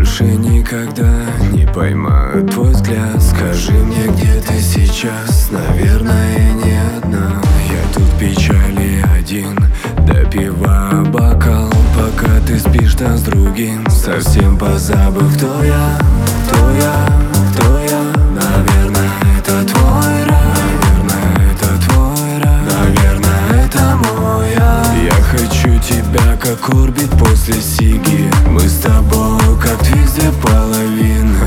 больше никогда не поймаю твой взгляд. Скажи мне, где ты сейчас? Наверное, не одна. Я тут в печали один, допиваю бокал, пока ты спишь там с другим, совсем позабыв, кто я, кто я, кто я. Наверное, это твой рай, наверное, это твой рай, наверное, это мой ад. Я хочу тебя, как орбит после сиги. Мы с тобой, как две половины.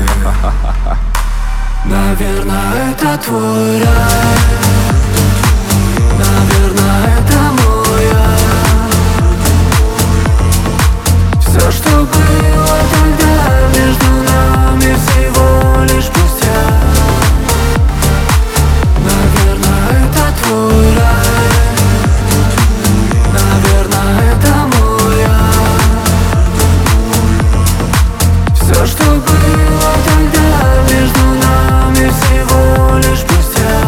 Наверное, это твой рай, наверное, это мой ад. Все, что было тогда между нами, всего лишь пустяк. Наверное, это твой рай, наверное, это мой ад. Все, что было тогда между нами, всего лишь пустяк.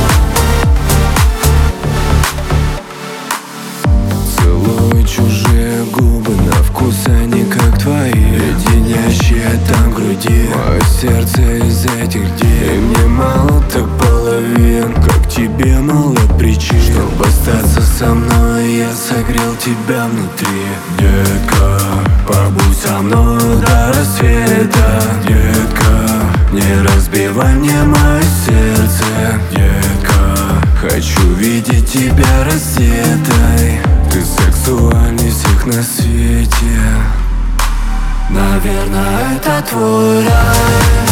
Целую чужие губы, на вкус они как твои, леденящие там в груди мое сердце из этих дней. И мне мало так половин, как тебе мало причин, чтобы остаться со мной. Я согрел тебя внутри. Детка, побудь со мной до рассвета. Детка, не разбивай мне мое сердце. Детка, хочу видеть тебя раздетой. Ты сексуальней всех на свете. Наверное, это твой рай,